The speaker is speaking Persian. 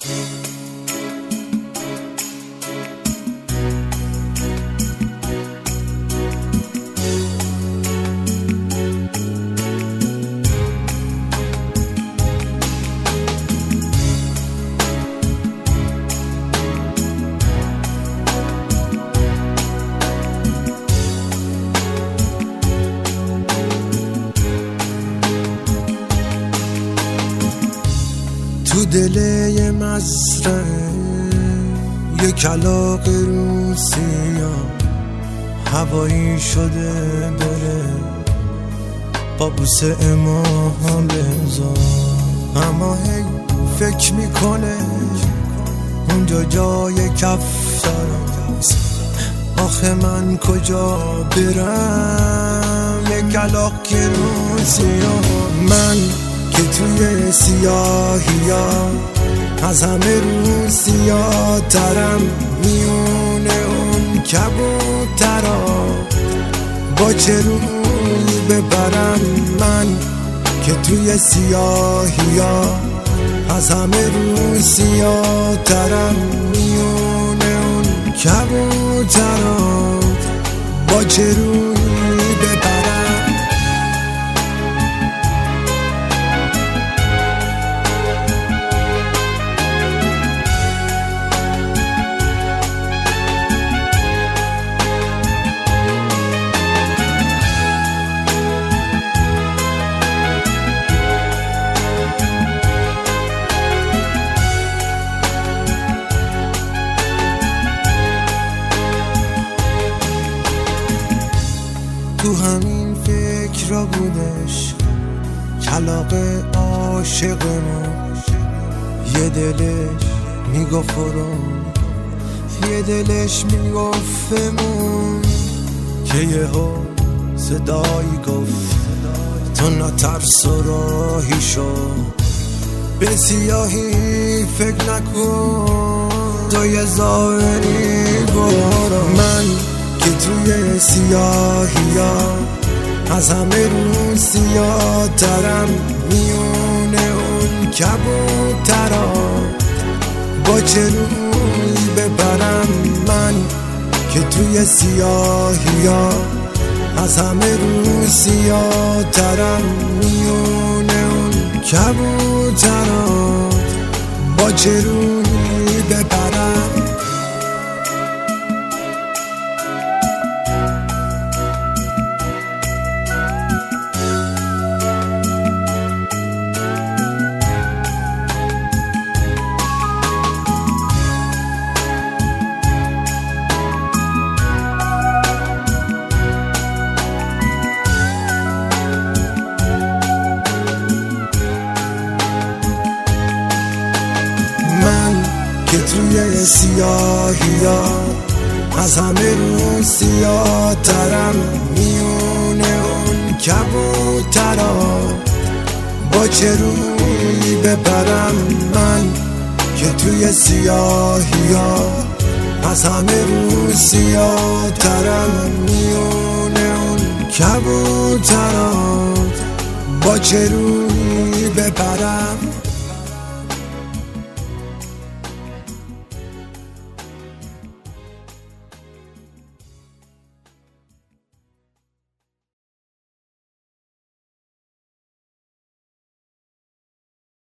تو دل یه مزرعه یه کلاغ روسیا هوایی شده بره با بوسه ماها بزار، اما هی فکر میکنه اونجا جای کفترست، آخه من کجا برم؟ یه کلاغ که روسیا، من که توی سیاهیا از همه روسیا ترم، میونه اون کبوترا با چه روی ببرم؟ من که توی سیاهیا از همه روسیا ترم، میونه اون کبوترا با چه روی ببرم؟ تو همین فکر را بودش کلاغ عاشقمون، یه دلش میگفتم یه دلش میگفتمون که یهو صدایی گفت تو نترس و راهی شو، به سیاهی فکر نکن، تو یه ظاهری برو. من که توی سیاهیا از همه روسیا ترم، میونه اون کبوترا با چه روی ببرم؟ من که توی سیاهیا از همه روسیا ترم، میونه اون کبوترا با چه روی ببرم؟ که توی سیاهیا از همه روسیا ترم، میونه اون کبوترا با چه روی ببرم؟ من که توی سیاهیا از همه روسیا ترم، میونه اون کبوترا با چه روی ببرم؟